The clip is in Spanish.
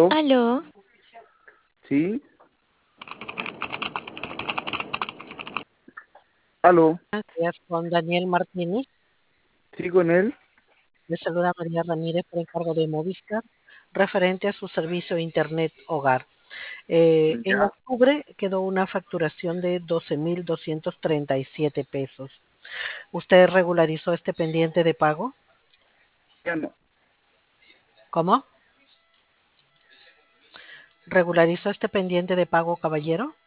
¿Aló? Aló, ¿Sí? ¿Aló? Días con Daniel Martínez. ¿Sí con él? Le saluda María Ramírez por encargo de Movistar, referente a su servicio de Internet Hogar. En Ya. octubre quedó una facturación de 12.237 pesos. ¿Usted regularizó este pendiente de pago? Ya no. ¿Cómo? ¿Regularizó este pendiente de pago, caballero?